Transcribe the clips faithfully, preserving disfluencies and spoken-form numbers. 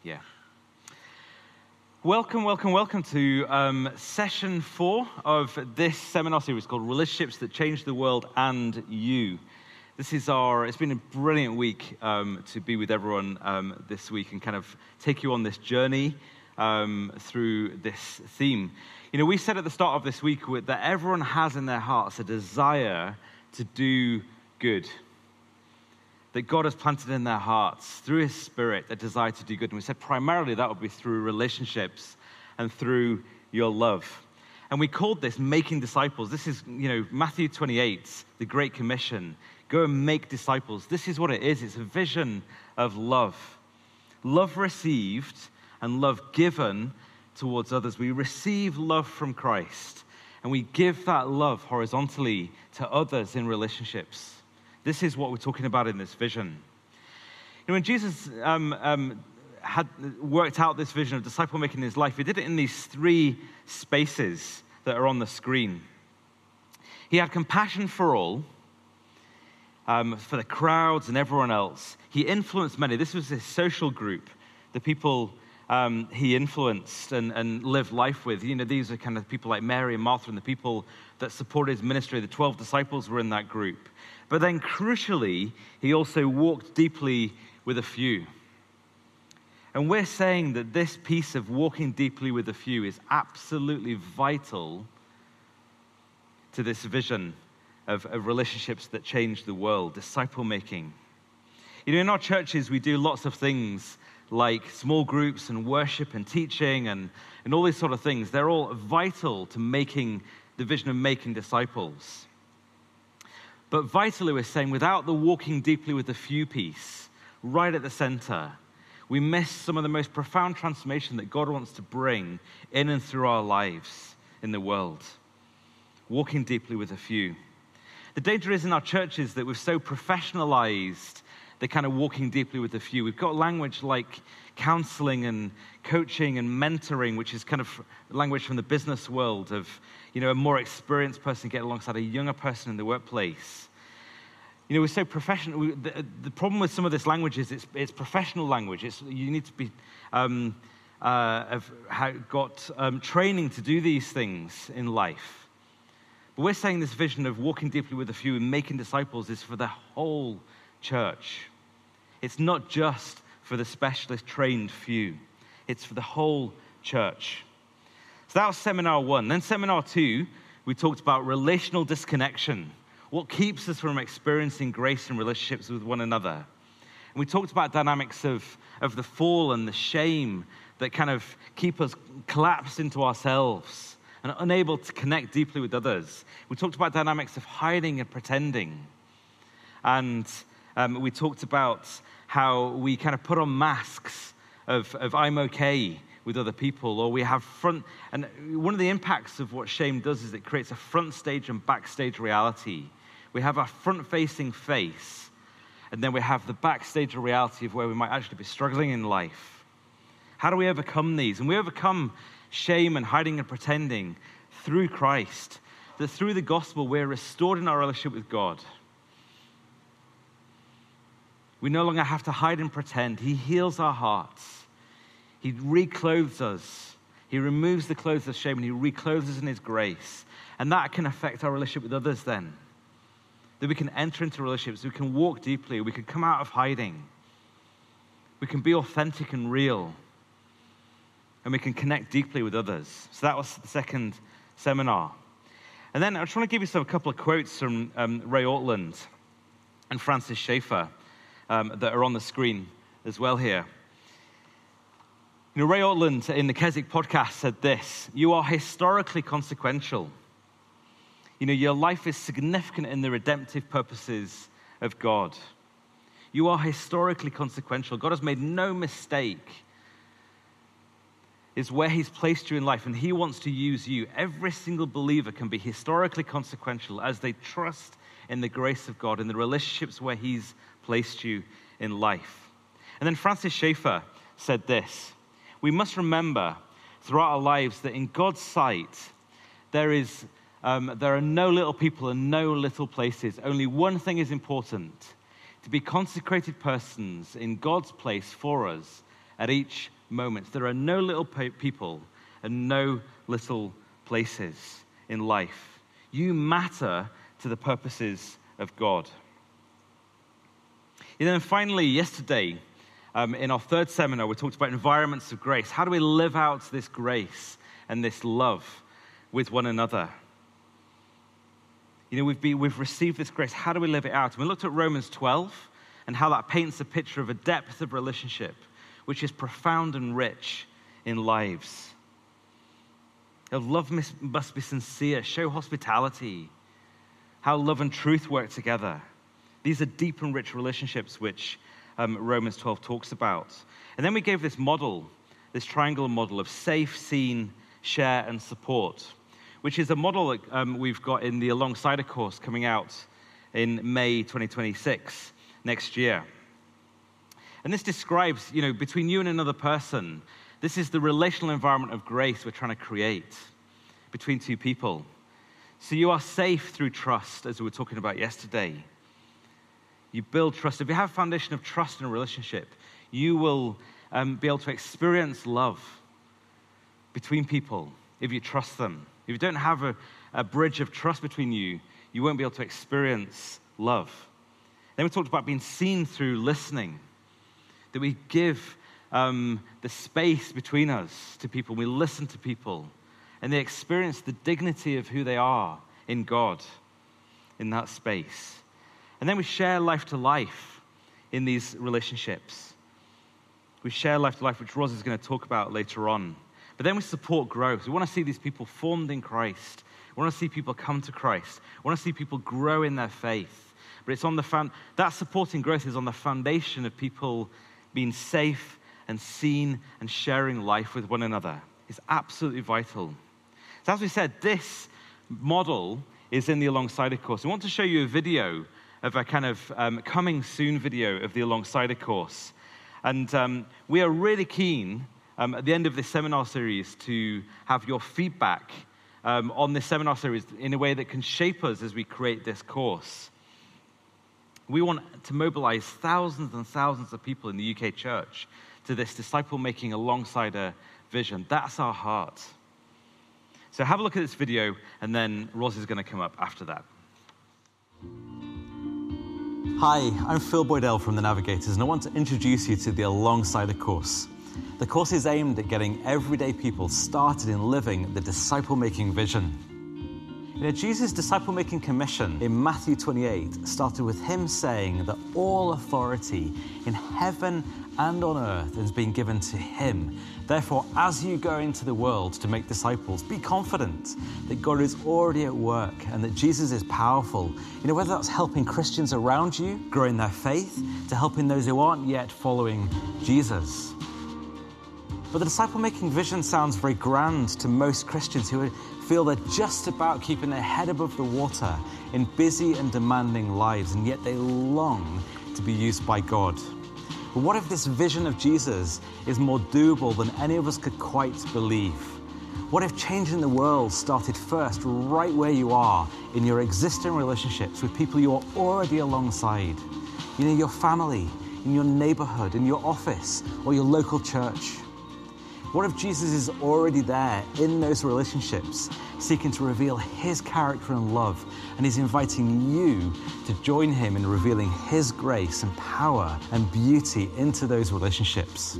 Yeah. Welcome, welcome, welcome to um, session four of this seminar series called Relationships That Change the World and You. This is our, it's been a brilliant week um, to be with everyone um, this week and kind of take you on this journey um, through this theme. You know, we said at the start of this week that everyone has in their hearts a desire to do good. That God has planted in their hearts, through his Spirit, a desire to do good. And we said primarily that would be through relationships and through your love. And we called this making disciples. This is, you know, Matthew twenty-eight, the Great Commission. Go and make disciples. This is what it is. It's a vision of love. Love received and love given towards others. We receive love from Christ, and we give that love horizontally to others in relationships. This is what we're talking about in this vision. You know, when Jesus um, um, had worked out this vision of disciple making in his life, he did it in these three spaces that are on the screen. He had compassion for all, um, for the crowds and everyone else. He influenced many. This was his social group, the people um, he influenced and, and lived life with. You know, these are kind of people like Mary and Martha and the people that supported his ministry. The twelve disciples were in that group. But then crucially, he also walked deeply with a few. And we're saying that this piece of walking deeply with a few is absolutely vital to this vision of, of relationships that change the world, disciple making. You know, in our churches, we do lots of things like small groups and worship and teaching and, and all these sort of things. They're all vital to making the vision of making disciples. But vitally, we're saying, without the walking deeply with the few piece, right at the center, we miss some of the most profound transformation that God wants to bring in and through our lives in the world. Walking deeply with a few. The danger is in our churches that we've so professionalized the kind of walking deeply with the few. We've got language like counseling and coaching and mentoring, which is kind of language from the business world of, you know, a more experienced person getting alongside a younger person in the workplace. You know, we're so professional. We, the, the problem with some of this language is it's, it's professional language. It's, you need to be um, uh, have, have got um, training to do these things in life. But we're saying this vision of walking deeply with a few and making disciples is for the whole church. It's not just for the specialist trained few. It's for the whole church. So that was seminar one. Then seminar two, we talked about relational disconnection. What keeps us from experiencing grace in relationships with one another? And we talked about dynamics of, of the fall and the shame that kind of keep us collapsed into ourselves and unable to connect deeply with others. We talked about dynamics of hiding and pretending. And um, we talked about how we kind of put on masks of, of I'm okay with other people, or we have front, and one of the impacts of what shame does is it creates a front stage and backstage reality. We have our front-facing face, and then we have the backstage reality of where we might actually be struggling in life. How do we overcome these? And we overcome shame and hiding and pretending through Christ, that through the gospel we're restored in our relationship with God. We no longer have to hide and pretend. He heals our hearts. He reclothes us. He removes the clothes of shame and he reclothes us in his grace. And that can affect our relationship with others then. That we can enter into relationships, we can walk deeply, we can come out of hiding. We can be authentic and real. And we can connect deeply with others. So that was the second seminar. And then I just want to give you some, a couple of quotes from um, Ray Ortlund and Francis Schaeffer um, that are on the screen as well here. You know, Ray Ortlund in the Keswick podcast said this: "You are historically consequential. You know, your life is significant in the redemptive purposes of God. You are historically consequential. God has made no mistake. It's where he's placed you in life, and he wants to use you. Every single believer can be historically consequential as they trust in the grace of God, in the relationships where he's placed you in life." And then Francis Schaeffer said this: "We must remember throughout our lives that in God's sight, there is um, there are no little people and no little places. Only one thing is important: to be consecrated persons in God's place for us at each moments. There are no little pe- people and no little places in life. You matter to the purposes of God. And then finally, yesterday, um, in our third seminar, we talked about environments of grace. How do we live out this grace and this love with one another? You know, we've, been, we've received this grace. How do we live it out? And we looked at Romans twelve and how that paints a picture of a depth of relationship which is profound and rich in lives. Love must be sincere, show hospitality, how love and truth work together. These are deep and rich relationships which um, Romans twelve talks about. And then we gave this model, this triangular model of safe, seen, share, and support, which is a model that um, we've got in the Alongside It course coming out in May twenty twenty-six, next year. And this describes, you know, between you and another person, this is the relational environment of grace we're trying to create between two people. So you are safe through trust, as we were talking about yesterday. You build trust. If you have a foundation of trust in a relationship, you will um, be able to experience love between people if you trust them. If you don't have a, a bridge of trust between you, you won't be able to experience love. Then we talked about being seen through listening, that we give um, the space between us to people. We listen to people, and they experience the dignity of who they are in God in that space. And then we share life to life in these relationships. We share life to life, which Roz is going to talk about later on. But then we support growth. We want to see these people formed in Christ. We want to see people come to Christ. We want to see people grow in their faith. But it's on the fan, that supporting growth is on the foundation of people being safe and seen and sharing life with one another. It's absolutely vital. So as we said, this model is in the Alongside It course. We want to show you a video of a kind of um, coming soon video of the Alongside It course. And um, we are really keen um, at the end of this seminar series to have your feedback um, on this seminar series in a way that can shape us as we create this course. We want to mobilize thousands and thousands of people in the U K church to this disciple-making alongside a vision. That's our heart. So have a look at this video, and then Roz is going to come up after that. Hi, I'm Phil Boydell from The Navigators, and I want to introduce you to the Alongside It course. The course is aimed at getting everyday people started in living the disciple-making vision. You know, Jesus' disciple-making commission in Matthew twenty-eight started with him saying that all authority in heaven and on earth has been given to him. Therefore, as you go into the world to make disciples, be confident that God is already at work and that Jesus is powerful. You know, whether that's helping Christians around you grow in their faith, to helping those who aren't yet following Jesus. But the disciple-making vision sounds very grand to most Christians who feel they're just about keeping their head above the water in busy and demanding lives, and yet they long to be used by God. But what if this vision of Jesus is more doable than any of us could quite believe? What if changing the world started first right where you are in your existing relationships with people you are already alongside? You know, your family, in your neighborhood, in your office, or your local church. What if Jesus is already there in those relationships, seeking to reveal his character and love, and he's inviting you to join him in revealing his grace and power and beauty into those relationships?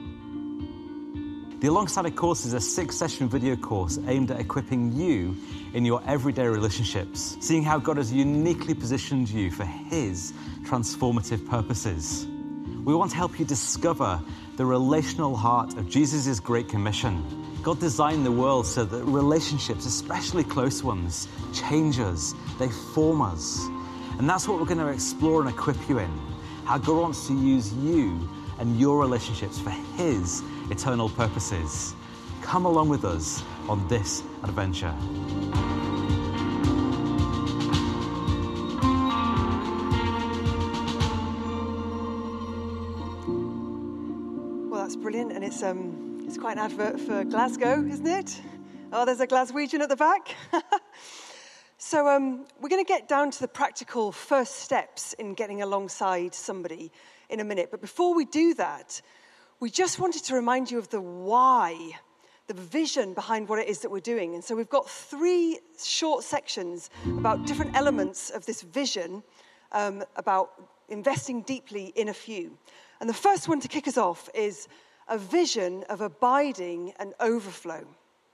The Alongside It course is a six-session video course aimed at equipping you in your everyday relationships, seeing how God has uniquely positioned you for his transformative purposes. We want to help you discover the relational heart of Jesus' Great Commission. God designed the world so that relationships, especially close ones, change us, they form us. And that's what we're going to explore and equip you in, how God wants to use you and your relationships for his eternal purposes. Come along with us on this adventure. Brilliant, and it's um it's quite an advert for Glasgow, isn't it? Oh, there's a Glaswegian at the back. So um, we're going to get down to the practical first steps in getting alongside somebody in a minute. But before we do that, we just wanted to remind you of the why, the vision behind what it is that we're doing. And so we've got three short sections about different elements of this vision, um, about investing deeply in a few. And the first one to kick us off is a vision of abiding and overflow.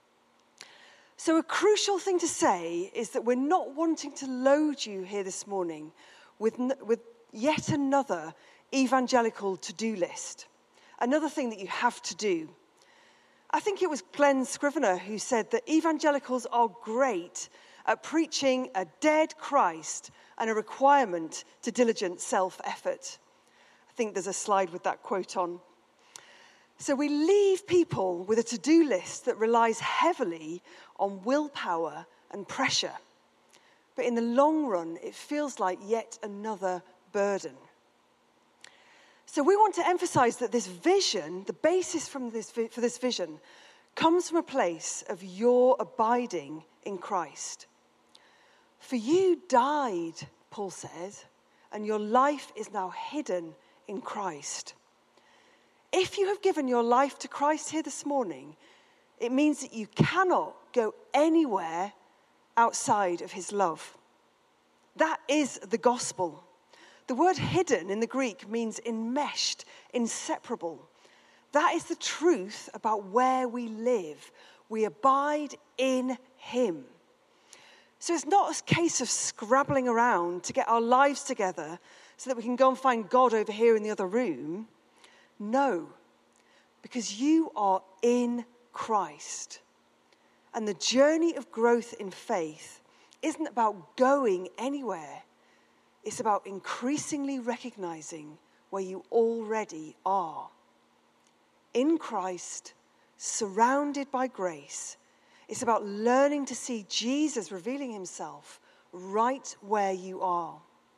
So a crucial thing to say is that we're not wanting to load you here this morning with, with yet another evangelical to-do list, another thing that you have to do. I think it was Glenn Scrivener who said that evangelicals are great at preaching a dead Christ and a requirement to diligent self-effort. I think there's a slide with that quote on. So we leave people with a to-do list that relies heavily on willpower and pressure. But in the long run, it feels like yet another burden. So we want to emphasize that this vision, the basis from this, for this vision, comes from a place of your abiding in Christ. For you died, Paul says, and your life is now hidden in Christ. If you have given your life to Christ here this morning, it means that you cannot go anywhere outside of his love. That is the gospel. The word hidden in the Greek means enmeshed, inseparable. That is the truth about where we live. We abide in him. So it's not a case of scrabbling around to get our lives together so that we can go and find God over here in the other room. No, because you are in Christ. And the journey of growth in faith isn't about going anywhere. It's about increasingly recognizing where you already are. In Christ, surrounded by grace. It's about learning to see Jesus revealing himself right where you are.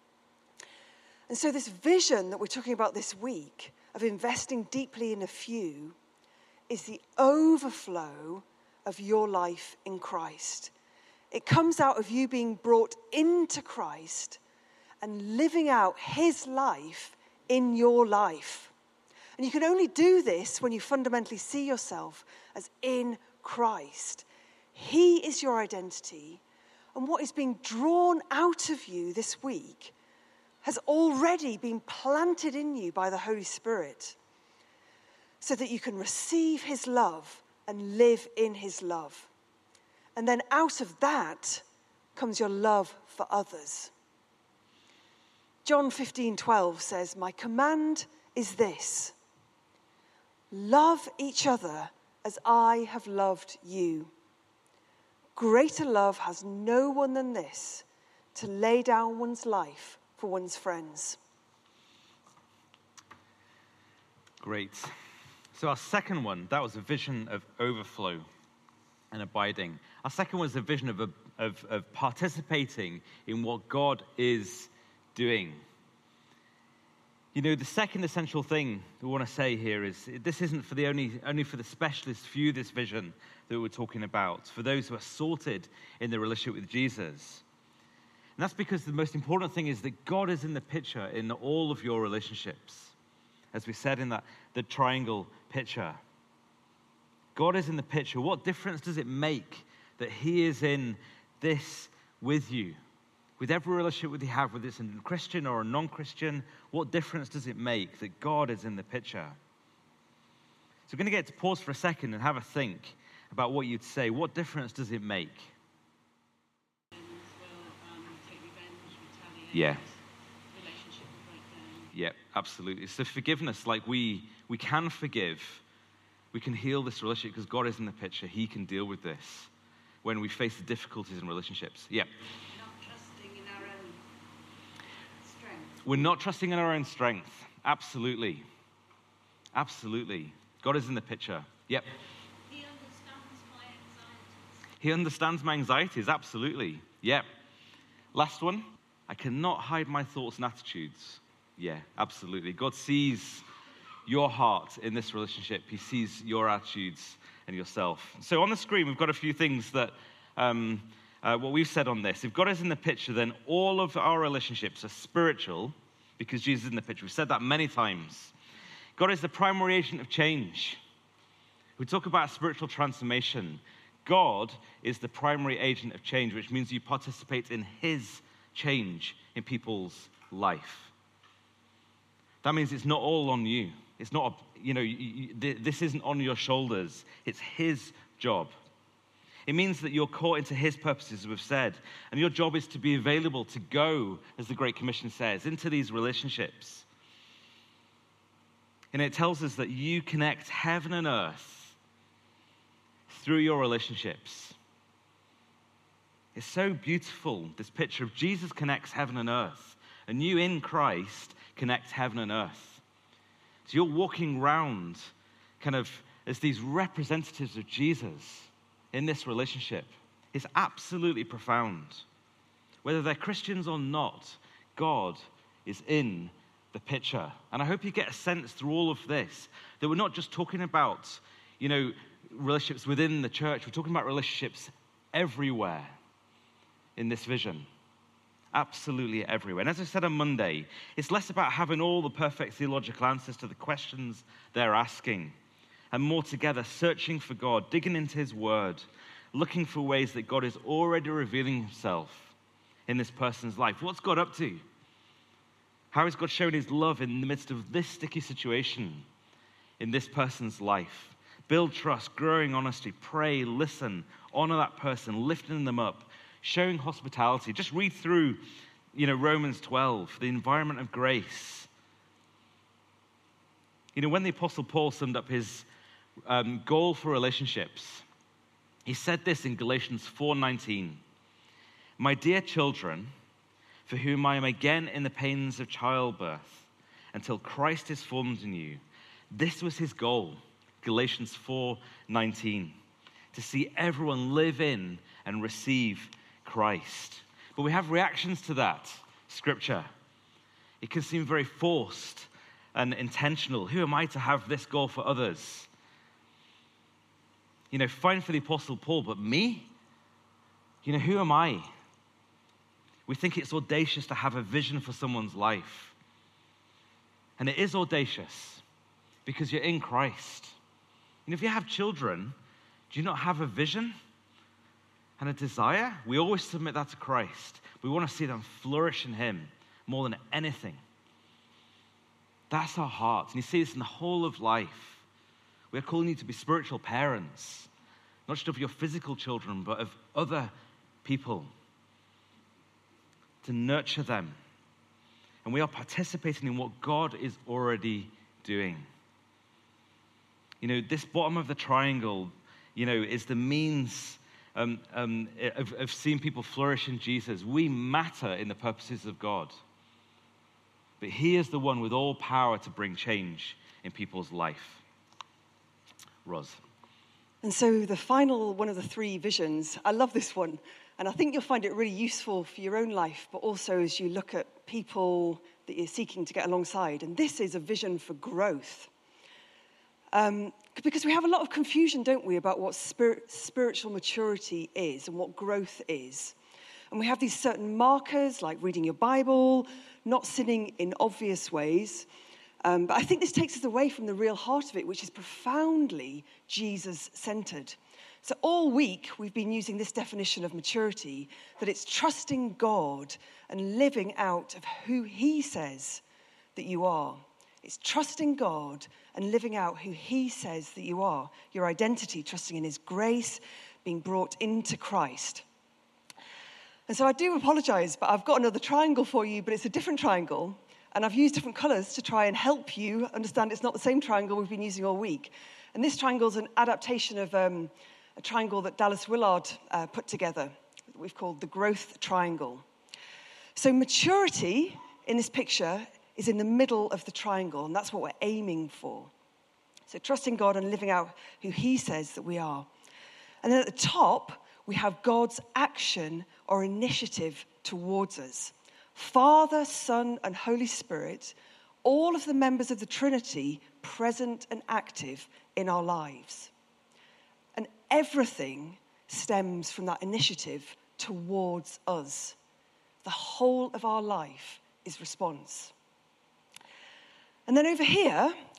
And so this vision that we're talking about this week of investing deeply in a few is the overflow of your life in Christ. It comes out of you being brought into Christ and living out his life in your life. And you can only do this when you fundamentally see yourself as in Christ. He is your identity, and what is being drawn out of you this week has already been planted in you by the Holy Spirit so that you can receive his love and live in his love. And then out of that comes your love for others. John fifteen twelve says, "My command is this: love each other as I have loved you. Greater love has no one than this, to lay down one's life for one's friends." Great. So our second one, that was a vision of overflow and abiding. Our second one was a vision of, of, of participating in what God is doing. You know, the second essential thing we want to say here is this isn't for the only, only for the specialist few, this vision that we're talking about, for those who are sorted in their relationship with Jesus. And that's because the most important thing is that God is in the picture in all of your relationships. As we said in that the triangle picture. God is in the picture. What difference does it make that he is in this with you? With every relationship that you have, whether it's a Christian or a non-Christian, what difference does it make that God is in the picture? So we're going to get to pause for a second and have a think about what you'd say. What difference does it make? Yeah. Yeah, absolutely. So forgiveness, like we we can forgive, we can heal this relationship because God is in the picture. He can deal with this when we face the difficulties in relationships. Yeah. We're not trusting in our own strength. Absolutely. Absolutely. God is in the picture. Yep. He understands my anxieties. He understands my anxieties. Absolutely. Yep. Last one. I cannot hide my thoughts and attitudes. Yeah, absolutely. God sees your heart in this relationship. He sees your attitudes and yourself. So on the screen, we've got a few things that... Um, Uh, what we've said on this, if God is in the picture, then all of our relationships are spiritual because Jesus is in the picture. We've said that many times. God is the primary agent of change. We talk about spiritual transformation. God is the primary agent of change, which means you participate in his change in people's life. That means it's not all on you. It's not, you know, you, you, this isn't on your shoulders. It's his job. It means that you're caught into his purposes, as we've said, and your job is to be available to go, as the Great Commission says, into these relationships. And it tells us that you connect heaven and earth through your relationships. It's so beautiful, this picture of Jesus connects heaven and earth, and you in Christ connect heaven and earth. So you're walking around kind of as these representatives of Jesus in this relationship. It's absolutely profound. Whether they're Christians or not, God is in the picture. And I hope you get a sense through all of this that we're not just talking about, you know, relationships within the church. We're talking about relationships everywhere in this vision. Absolutely everywhere. And as I said on Monday, it's less about having all the perfect theological answers to the questions they're asking, and more together searching for God, digging into his word, looking for ways that God is already revealing himself in this person's life. What's God up to? How is God showing his love in the midst of this sticky situation in this person's life? Build trust, growing honesty, pray, listen, honor that person, lifting them up, showing hospitality. Just read through, you know, Romans twelve, the environment of grace. You know, when the Apostle Paul summed up his um, goal for relationships, he said this in Galatians four nineteen. My dear children, for whom I am again in the pains of childbirth, until Christ is formed in you. This was his goal, Galatians four nineteen, to see everyone live in and receive Christ. But we have reactions to that scripture. It can seem very forced and intentional. Who am I to have this goal for others? You know, fine for the Apostle Paul, but me? You know, who am I? We think it's audacious to have a vision for someone's life. And it is audacious because you're in Christ. And if you have children, do you not have a vision and a desire? We always submit that to Christ. We want to see them flourish in him more than anything. That's our heart. And you see this in the whole of life. We are calling you to be spiritual parents, not just of your physical children, but of other people, to nurture them. And we are participating in what God is already doing. You know, this bottom of the triangle, you know, is the means um, um, of, of seeing people flourish in Jesus. We matter in the purposes of God. But he is the one with all power to bring change in people's life. Roz. And so the final one of the three visions, I love this one. And I think you'll find it really useful for your own life, but also as you look at people that you're seeking to get alongside. And this is a vision for growth. Um, because we have a lot of confusion, don't we, about what spirit, spiritual maturity is and what growth is. And we have these certain markers, like reading your Bible, not sinning in obvious ways. Um, but I think this takes us away from the real heart of it, which is profoundly Jesus-centered. So all week, we've been using this definition of maturity, that it's trusting God and living out of who he says that you are. It's trusting God and living out who he says that you are. Your identity, trusting in his grace, being brought into Christ. And so I do apologize, but I've got another triangle for you, but it's a different triangle. And I've used different colors to try and help you understand it's not the same triangle we've been using all week. And this triangle is an adaptation of um, a triangle that Dallas Willard uh, put together, that we've called the growth triangle. So maturity in this picture is in the middle of the triangle, and that's what we're aiming for. So trusting God and living out who he says that we are. And then at the top, we have God's action or initiative towards us. Father, Son, and Holy Spirit, all of the members of the Trinity present and active in our lives. And everything stems from that initiative towards us. The whole of our life is response. And then over here,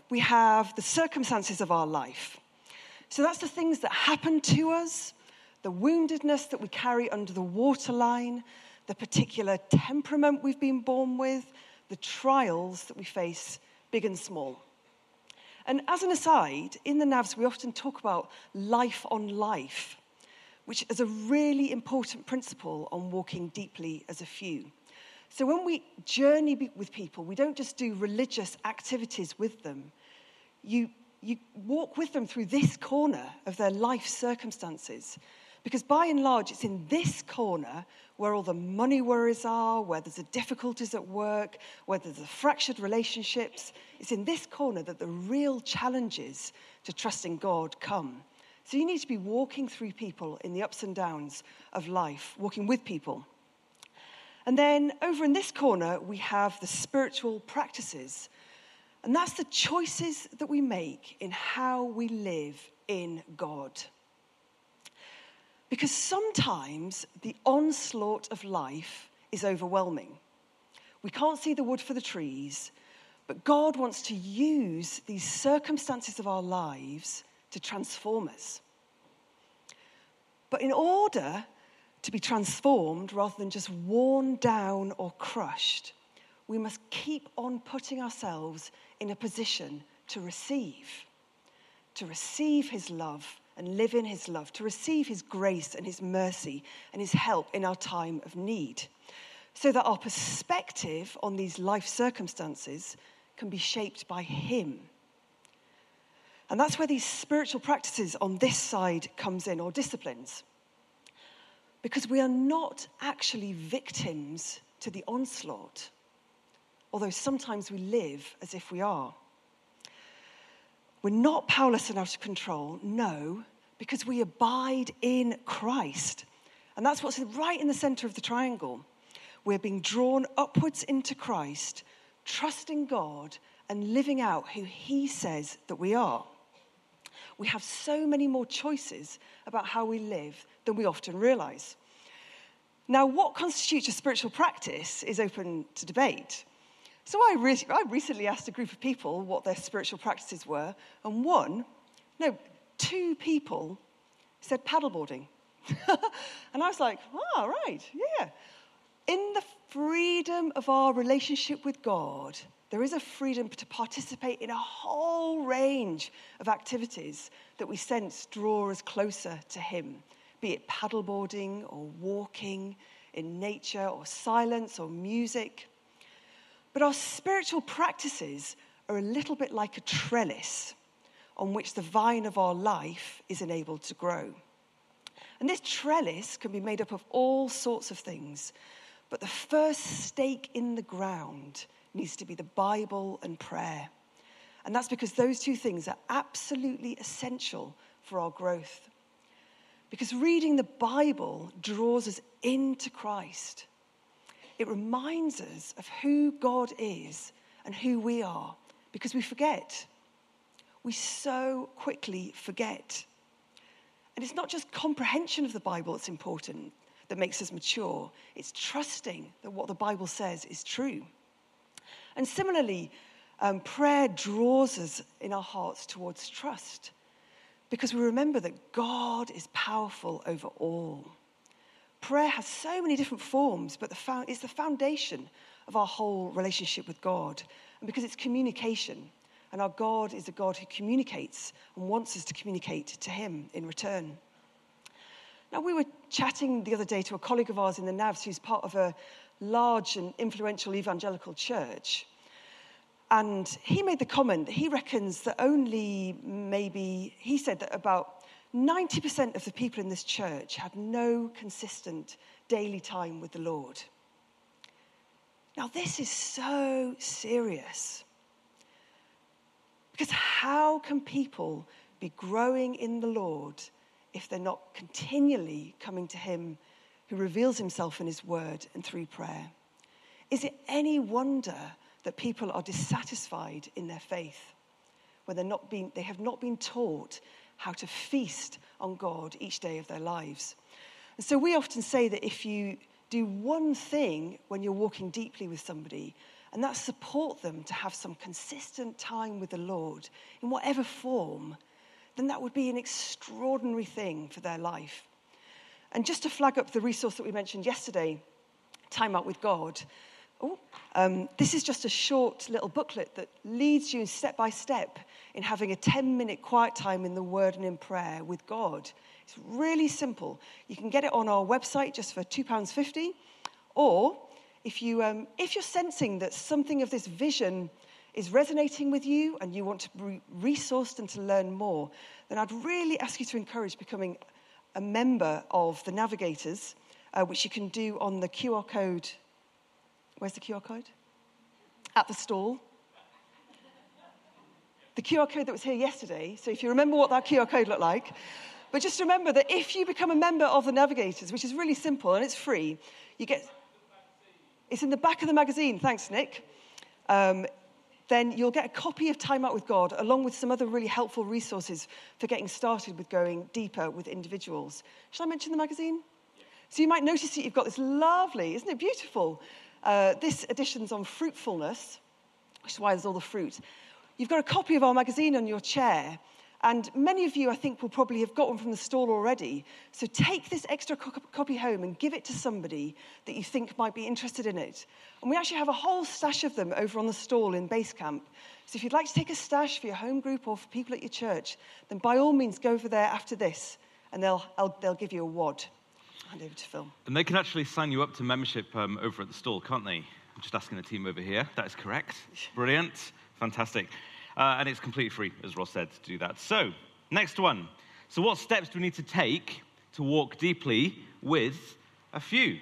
we have the circumstances of our life. So that's the things that happen to us, the woundedness that we carry under the waterline, the particular temperament we've been born with, the trials that we face, big and small. And as an aside, in the N A Vs, we often talk about life on life, which is a really important principle on walking deeply as a few. So when we journey with people, we don't just do religious activities with them. You, you walk with them through this corner of their life circumstances. Because by and large, it's in this corner where all the money worries are, where there's the difficulties at work, where there's the fractured relationships. It's in this corner that the real challenges to trusting God come. So you need to be walking through people in the ups and downs of life, walking with people. And then over in this corner, we have the spiritual practices. And that's the choices that we make in how we live in God. Because sometimes the onslaught of life is overwhelming. We can't see the wood for the trees, but God wants to use these circumstances of our lives to transform us. But in order to be transformed rather than just worn down or crushed, we must keep on putting ourselves in a position to receive, to receive his love and live in his love, to receive his grace and his mercy and his help in our time of need, so that our perspective on these life circumstances can be shaped by him. And that's where these spiritual practices on this side comes in, or disciplines. Because we are not actually victims to the onslaught, although sometimes we live as if we are. We're not powerless and out of control, no, because we abide in Christ. And that's what's right in the center of the triangle. We're being drawn upwards into Christ, trusting God and living out who he says that we are. We have so many more choices about how we live than we often realize. Now, what constitutes a spiritual practice is open to debate. So I, re- I recently asked a group of people what their spiritual practices were, and one, no, two people said paddleboarding. And I was like, oh, right, yeah. In the freedom of our relationship with God, there is a freedom to participate in a whole range of activities that we sense draw us closer to him, be it paddleboarding or walking in nature or silence or music. But our spiritual practices are a little bit like a trellis on which the vine of our life is enabled to grow. And this trellis can be made up of all sorts of things, but the first stake in the ground needs to be the Bible and prayer. And that's because those two things are absolutely essential for our growth. Because reading the Bible draws us into Christ. It reminds us of who God is and who we are, because we forget. We so quickly forget. And it's not just comprehension of the Bible that's important, that makes us mature. It's trusting that what the Bible says is true. And similarly, um, prayer draws us in our hearts towards trust, because we remember that God is powerful over all. Prayer has so many different forms, but the found, it's the foundation of our whole relationship with God. And because it's communication, and our God is a God who communicates and wants us to communicate to him in return. Now, we were chatting the other day to a colleague of ours in the N A Vs who's part of a large and influential evangelical church. And he made the comment that he reckons that only maybe, he said that about ninety percent of the people in this church had no consistent daily time with the Lord. Now, this is so serious. Because how can people be growing in the Lord if they're not continually coming to him who reveals himself in his word and through prayer? Is it any wonder that people are dissatisfied in their faith when they're not being, they have not been taught how to feast on God each day of their lives? And so we often say that if you do one thing when you're walking deeply with somebody and that support them to have some consistent time with the Lord in whatever form, then that would be an extraordinary thing for their life. And just to flag up the resource that we mentioned yesterday, Time Out with God, oh, um, this is just a short little booklet that leads you step by step in having a ten-minute quiet time in the Word and in prayer with God. It's really simple. You can get it on our website just for two pounds fifty, or if, you, um, if you're sensing that something of this vision is resonating with you and you want to be resourced and to learn more, then I'd really ask you to encourage becoming a member of the Navigators, uh, which you can do on the Q R code. Where's the Q R code? At the stall. The Q R code that was here yesterday, so if you remember what that Q R code looked like. But just remember that if you become a member of the Navigators, which is really simple and it's free, you get... It's in the back of the magazine, thanks, Nick. Um, then you'll get a copy of Time Out with God, along with some other really helpful resources for getting started with going deeper with individuals. Shall I mention the magazine? Yeah. So you might notice that you've got this lovely, isn't it beautiful? Uh, this edition's on fruitfulness, which is why there's all the fruit. You've got a copy of our magazine on your chair, and many of you, I think, will probably have got one from the stall already. So take this extra co- copy home and give it to somebody that you think might be interested in it. And we actually have a whole stash of them over on the stall in Base Camp. So if you'd like to take a stash for your home group or for people at your church, then by all means go over there after this, and they'll I'll, they'll give you a wad. Hand over to Phil. And they can actually sign you up to membership um, over at the stall, can't they? I'm just asking the team over here. That is correct. Brilliant. Fantastic. Uh, and it's completely free, as Ross said, to do that. So, next one. So what steps do we need to take to walk deeply with a few?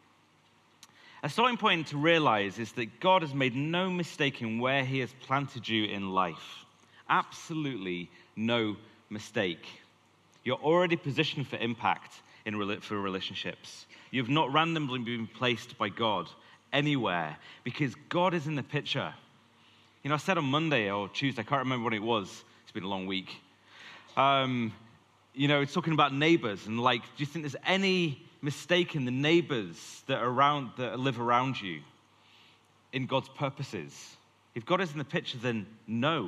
A starting point to realize is that God has made no mistake in where he has planted you in life. Absolutely no mistake. You're already positioned for impact in for relationships. You've not randomly been placed by God anywhere because God is in the picture. You know, I said on Monday or Tuesday, I can't remember when it was. It's been a long week. Um, you know, it's talking about neighbors and like, do you think there's any mistake in the neighbors that are around that live around you in God's purposes? If God is in the picture, then no.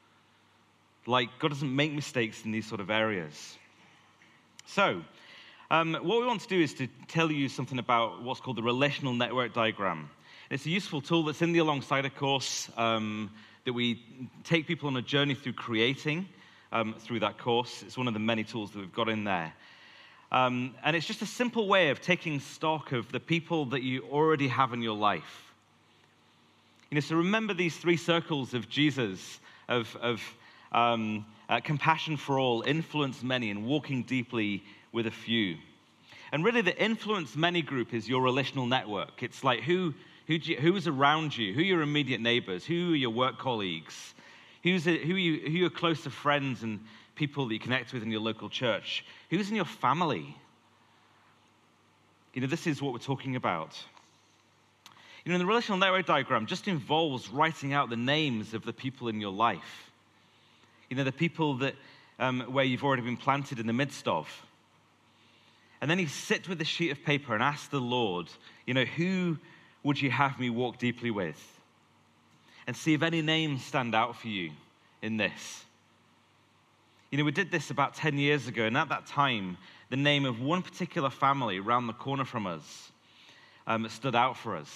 Like, God doesn't make mistakes in these sort of areas. So, um, what we want to do is to tell you something about what's called the relational network diagram. It's a useful tool that's in the Alongside course um, that we take people on a journey through creating um, through that course. It's one of the many tools that we've got in there. Um, and it's just a simple way of taking stock of the people that you already have in your life. You know, so remember these three circles of Jesus, of, of um, uh, compassion for all, influence many, and walking deeply with a few. And really the influence many group is your relational network. It's like who... Who, do you, who is around you? Who are your immediate neighbors? Who are your work colleagues? Who's a, who, are you, who are your closer friends and people that you connect with in your local church? Who's in your family? You know, this is what we're talking about. You know, the relational network diagram just involves writing out the names of the people in your life. You know, the people that um, where you've already been planted in the midst of. And then you sit with a sheet of paper and ask the Lord, you know, who would you have me walk deeply with? And see if any names stand out for you in this. You know, we did this about ten years ago, and at that time, the name of one particular family around the corner from us um, stood out for us.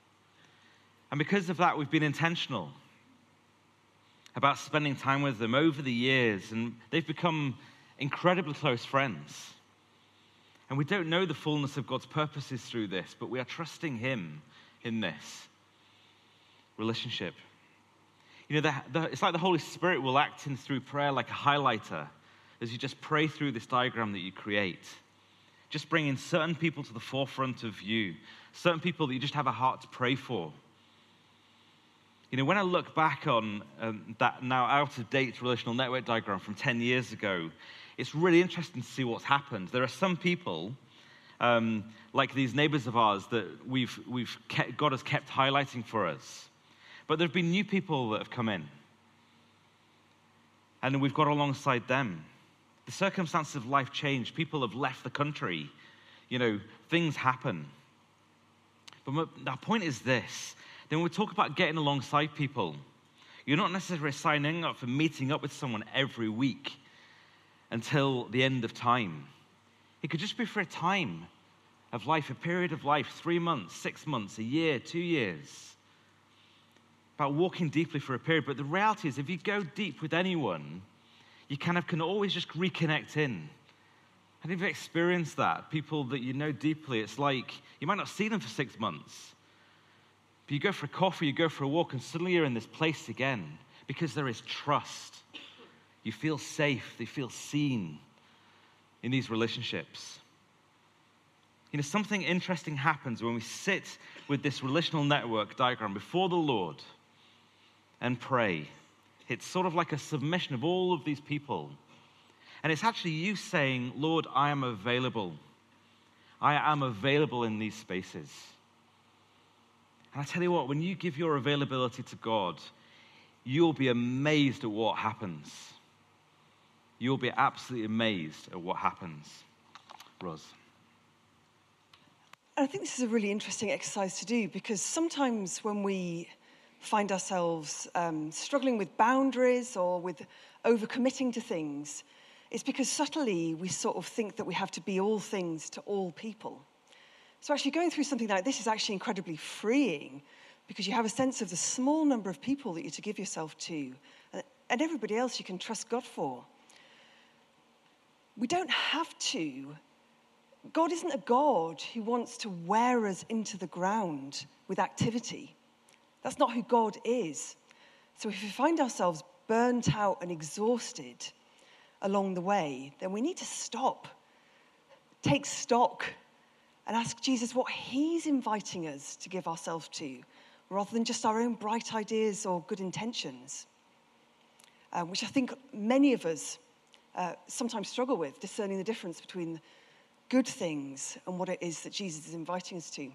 And because of that, we've been intentional about spending time with them over the years, and they've become incredibly close friends. And we don't know the fullness of God's purposes through this, but we are trusting him in this relationship. You know, the, the, it's like the Holy Spirit will act in through prayer like a highlighter as you just pray through this diagram that you create. Just bringing certain people to the forefront of you, certain people that you just have a heart to pray for. You know, when I look back on um, that now out-of-date relational network diagram from ten years ago, it's really interesting to see what's happened. There are some people, um, like these neighbors of ours, that we've we've kept, God has kept highlighting for us. But there have been new people that have come in. And we've got alongside them. The circumstances of life change. People have left the country. You know, things happen. But my, my point is this. then when we talk about getting alongside people, you're not necessarily signing up for meeting up with someone every week until the end of time. It could just be for a time of life, a period of life, three months, six months, a year, two years. About walking deeply for a period. But the reality is, if you go deep with anyone, you kind of can always just reconnect in. Have you ever experienced that? People that you know deeply, it's like you might not see them for six months. But you go for a coffee, you go for a walk, and suddenly you're in this place again because there is trust. You feel safe, they feel seen in these relationships. You know, something interesting happens when we sit with this relational network diagram before the Lord and pray. It's sort of like a submission of all of these people. And it's actually you saying, Lord, I am available. I am available in these spaces. And I tell you what, when you give your availability to God, you'll be amazed at what happens. You'll be absolutely amazed at what happens. Ros. And I think this is a really interesting exercise to do, because sometimes when we find ourselves um, struggling with boundaries or with overcommitting to things, it's because subtly we sort of think that we have to be all things to all people. So actually going through something like this is actually incredibly freeing, because you have a sense of the small number of people that you're to give yourself to, and everybody else you can trust God for. We don't have to. God isn't a God who wants to wear us into the ground with activity. That's not who God is. So if we find ourselves burnt out and exhausted along the way, then we need to stop, take stock, and ask Jesus what he's inviting us to give ourselves to, rather than just our own bright ideas or good intentions, uh, which I think many of us uh, sometimes struggle with, discerning the difference between good things and what it is that Jesus is inviting us to.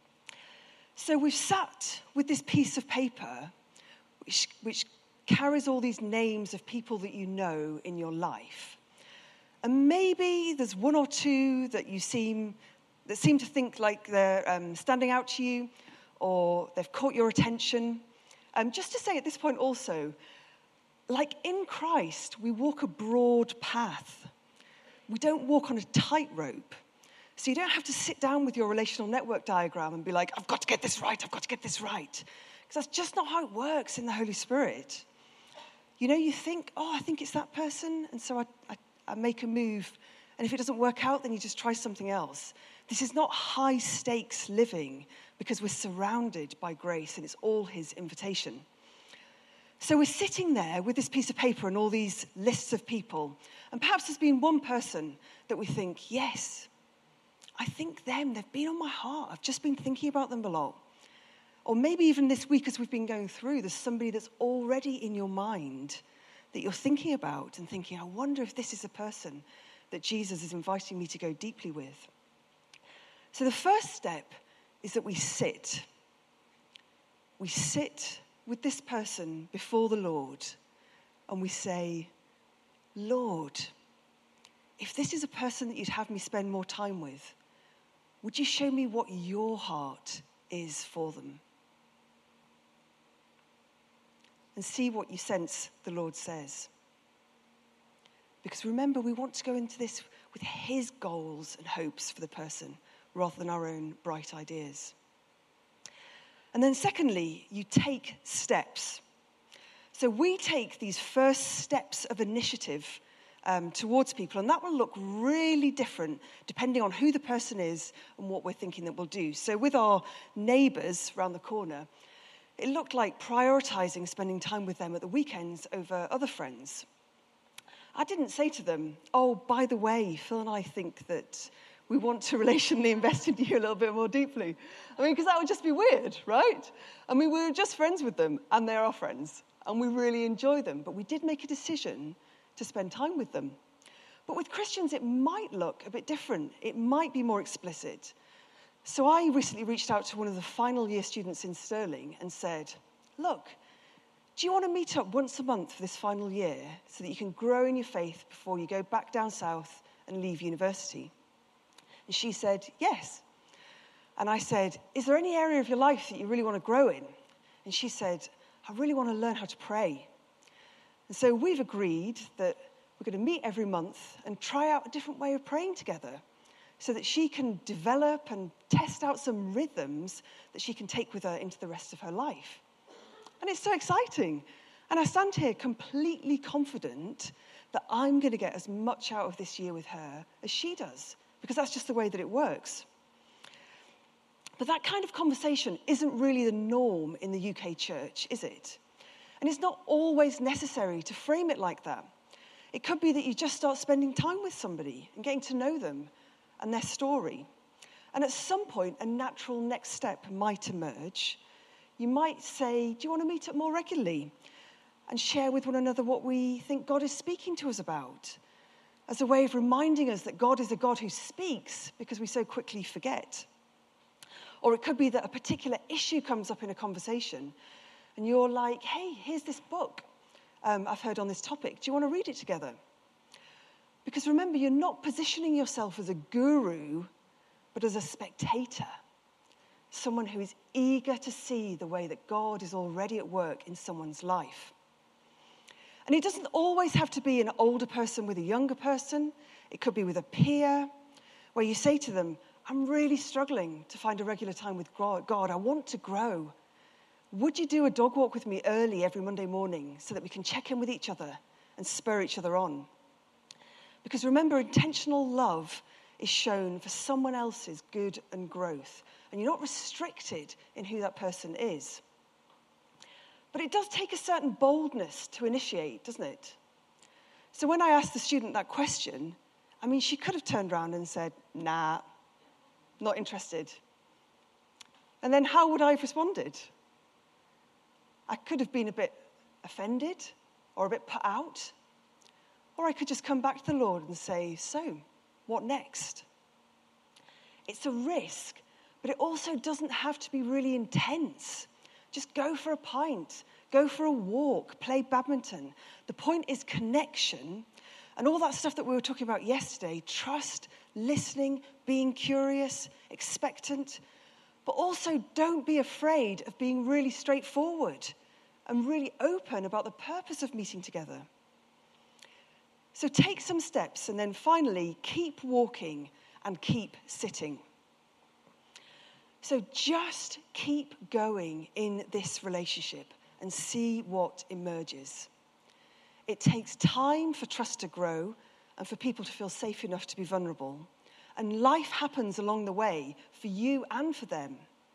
So we've sat with this piece of paper which, which carries all these names of people that you know in your life. And maybe there's one or two that you seem that seem to think like they're um, standing out to you, or they've caught your attention. Um, just to say at this point also, like in Christ, we walk a broad path. We don't walk on a tightrope. So you don't have to sit down with your relational network diagram and be like, I've got to get this right, I've got to get this right. Because that's just not how it works in the Holy Spirit. You know, you think, oh, I think it's that person, and so I, I, I make a move. And if it doesn't work out, then you just try something else. This is not high-stakes living, because we're surrounded by grace, and it's all his invitation. So we're sitting there with this piece of paper and all these lists of people, and perhaps there's been one person that we think, yes, I think them, they've been on my heart. I've just been thinking about them a lot. Or maybe even this week as we've been going through, there's somebody that's already in your mind that you're thinking about and thinking, I wonder if this is a person that Jesus is inviting me to go deeply with. So the first step is that we sit. We sit with this person before the Lord, and we say, Lord, if this is a person that you'd have me spend more time with, would you show me what your heart is for them? And see what you sense the Lord says. Because remember, we want to go into this with his goals and hopes for the person, rather than our own bright ideas. And then secondly, you take steps. So we take these first steps of initiative um, towards people, and that will look really different depending on who the person is and what we're thinking that we'll do. So with our neighbours around the corner, it looked like prioritising spending time with them at the weekends over other friends. I didn't say to them, oh, by the way, Phil and I think that we want to relationally invest in you a little bit more deeply. I mean, because that would just be weird, right? I mean, we were just friends with them, and they're our friends, and we really enjoy them. But we did make a decision to spend time with them. But with Christians, it might look a bit different. It might be more explicit. So I recently reached out to one of the final year students in Stirling and said, look, do you want to meet up once a month for this final year so that you can grow in your faith before you go back down south and leave university? And she said, yes. And I said, is there any area of your life that you really want to grow in? And she said, I really want to learn how to pray. And so we've agreed that we're going to meet every month and try out a different way of praying together so that she can develop and test out some rhythms that she can take with her into the rest of her life. And it's so exciting. And I stand here completely confident that I'm going to get as much out of this year with her as she does, because that's just the way that it works. But that kind of conversation isn't really the norm in the U K church, is it? And it's not always necessary to frame it like that. It could be that you just start spending time with somebody and getting to know them and their story. And at some point, a natural next step might emerge. You might say, do you want to meet up more regularly and share with one another what we think God is speaking to us about, as a way of reminding us that God is a God who speaks because we so quickly forget. Or it could be that a particular issue comes up in a conversation and you're like, hey, here's this book um, I've heard on this topic. Do you want to read it together? Because remember, you're not positioning yourself as a guru, but as a spectator. Someone who is eager to see the way that God is already at work in someone's life. And it doesn't always have to be an older person with a younger person. It could be with a peer, where you say to them, I'm really struggling to find a regular time with God. I want to grow. Would you do a dog walk with me early every Monday morning so that we can check in with each other and spur each other on? Because remember, intentional love is shown for someone else's good and growth. And you're not restricted in who that person is. But it does take a certain boldness to initiate, doesn't it? So when I asked the student that question, I mean, she could have turned around and said, nah, not interested. And then how would I have responded? I could have been a bit offended or a bit put out. Or I could just come back to the Lord and say, so, what next? It's a risk, but it also doesn't have to be really intense. Just go for a pint, go for a walk, play badminton. The point is connection. And all that stuff that we were talking about yesterday, trust, listening, being curious, expectant, but also don't be afraid of being really straightforward and really open about the purpose of meeting together. So take some steps and then finally keep walking and keep sitting. So just keep going in this relationship and see what emerges. It takes time for trust to grow and for people to feel safe enough to be vulnerable. And life happens along the way for you and for them.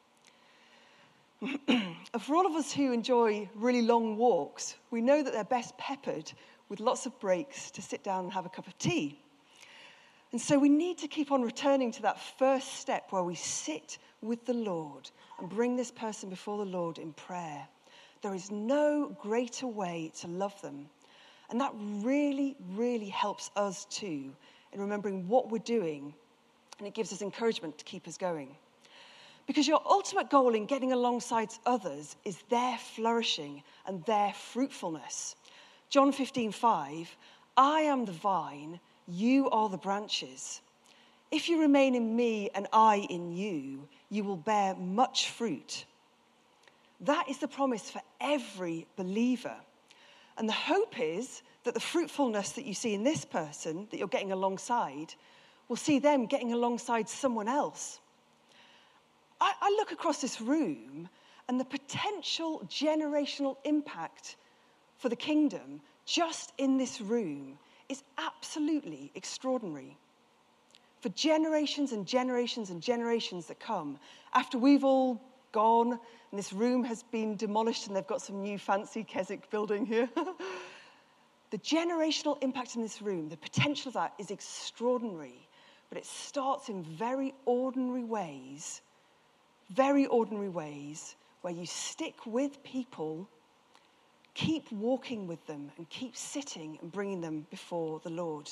And for all of us who enjoy really long walks, we know that they're best peppered with lots of breaks to sit down and have a cup of tea. And so we need to keep on returning to that first step where we sit with the Lord and bring this person before the Lord in prayer. There is no greater way to love them. And that really, really helps us too in remembering what we're doing, and it gives us encouragement to keep us going. Because your ultimate goal in getting alongside others is their flourishing and their fruitfulness. John fifteen five, I am the vine, you are the branches. If you remain in me and I in you, you will bear much fruit. That is the promise for every believer. And the hope is that the fruitfulness that you see in this person that you're getting alongside will see them getting alongside someone else. I, I look across this room and the potential generational impact for the kingdom just in this room is absolutely extraordinary. For generations and generations and generations that come, after we've all gone and this room has been demolished and they've got some new fancy Keswick building here, the generational impact in this room, the potential of that is extraordinary, but it starts in very ordinary ways, very ordinary ways where you stick with people, keep walking with them, and keep sitting and bringing them before the Lord.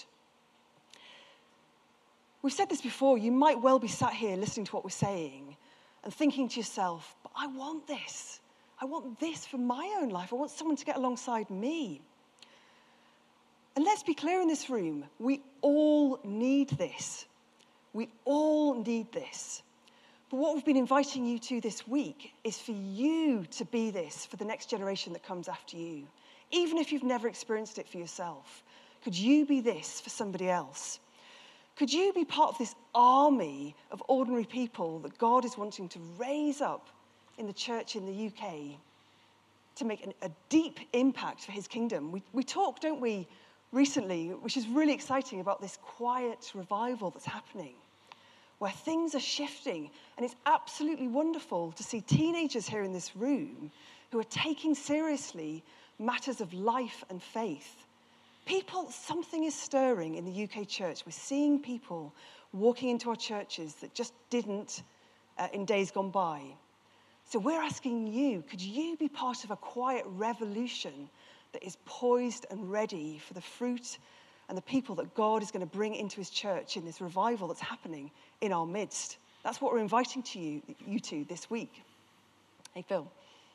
We've said this before, you might well be sat here listening to what we're saying and thinking to yourself, but I want this. I want this for my own life. I want someone to get alongside me. And let's be clear in this room, we all need this. We all need this. But what we've been inviting you to this week is for you to be this for the next generation that comes after you. Even if you've never experienced it for yourself, could you be this for somebody else? Could you be part of this army of ordinary people that God is wanting to raise up in the church in the U K to make an, a deep impact for his kingdom? We, we talk, don't we, recently, which is really exciting, about this quiet revival that's happening, where things are shifting. And it's absolutely wonderful to see teenagers here in this room who are taking seriously matters of life and faith. People, something is stirring in the U K church. We're seeing people walking into our churches that just didn't uh, in days gone by. So we're asking you, could you be part of a quiet revolution that is poised and ready for the fruit and the people that God is going to bring into his church in this revival that's happening in our midst? That's what we're inviting to you, you to this week. Hey, Phil.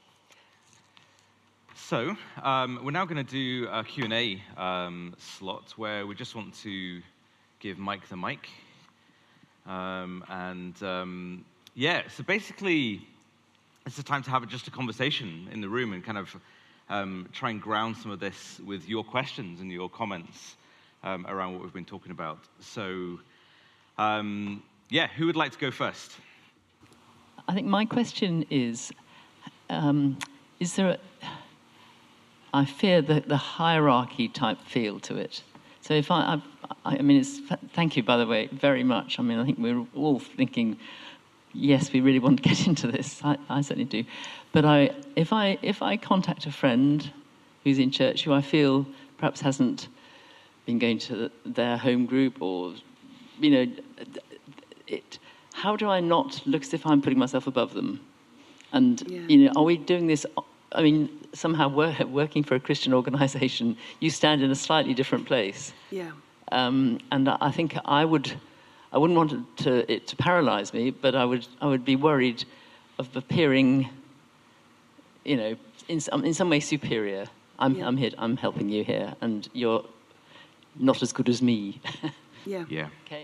So um, we're now going to do a Q and A um, slot where we just want to give Mike the mic. Um, and um, yeah, so basically it's a time to have just a conversation in the room and kind of um, try and ground some of this with your questions and your comments um, around what we've been talking about. So um, yeah, who would like to go first? I think my question is, um, is there a... I fear the, the hierarchy type feel to it. So if I, I, I mean, it's, thank you, by the way, very much. I mean, I think we're all thinking, yes, we really want to get into this. I, I certainly do. But I, if I, if I contact a friend who's in church who I feel perhaps hasn't been going to their home group, or, you know, it, how do I not look as if I'm putting myself above them? And, yeah. you know, are we doing this? I mean, somehow we're working for a Christian organisation, you stand in a slightly different place. Yeah. Um, and I think I would, I wouldn't want it to, it to paralyse me, but I would, I would be worried of appearing, you know, in some, in some way superior. I'm, yeah. I'm here, I'm helping you here, and you're not as good as me. yeah. Yeah. Okay.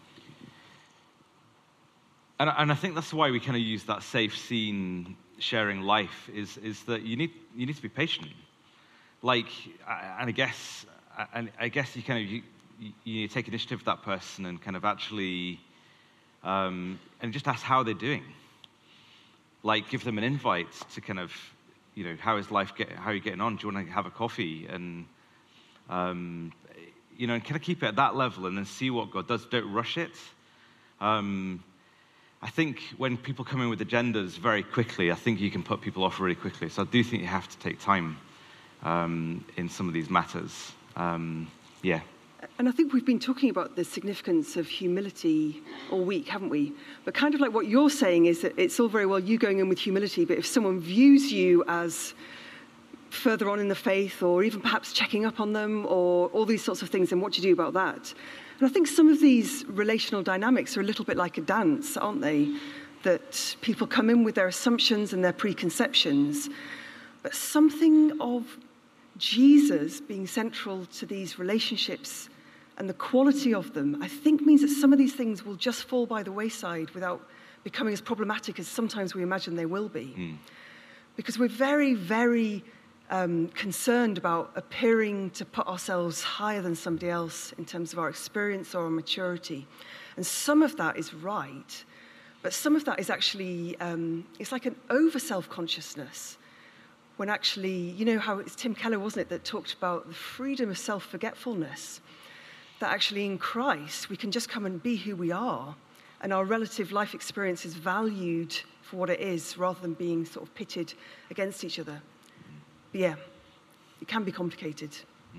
And, and I think that's why we kind of use that safe scene sharing life is is that you need you need to be patient. Like, and I guess and I guess you kind of you, you take initiative with that person and kind of actually um, and just ask how they're doing. Like, give them an invite to kind of, you know, how is life get, how are you getting on? Do you want to have a coffee? And um, you know, and kind of keep it at that level and then see what God does. Don't rush it. Um, I think when people come in with agendas very quickly, I think you can put people off really quickly. So I do think you have to take time um, in some of these matters. Um, yeah. And I think we've been talking about the significance of humility all week, haven't we? But kind of like what you're saying is that it's all very well you going in with humility, but if someone views you as further on in the faith, or even perhaps checking up on them, or all these sorts of things, then what do you do about that? And I think some of these relational dynamics are a little bit like a dance, aren't they? That people come in with their assumptions and their preconceptions, but something of Jesus being central to these relationships and the quality of them, I think means that some of these things will just fall by the wayside without becoming as problematic as sometimes we imagine they will be. Mm. Because we're very, very Um, concerned about appearing to put ourselves higher than somebody else in terms of our experience or our maturity. And some of that is right, but some of that is actually, um, it's like an over self-consciousness, when actually, you know how it's Tim Keller, wasn't it, that talked about the freedom of self-forgetfulness, that actually in Christ we can just come and be who we are, and our relative life experience is valued for what it is rather than being sort of pitted against each other. But yeah, it can be complicated.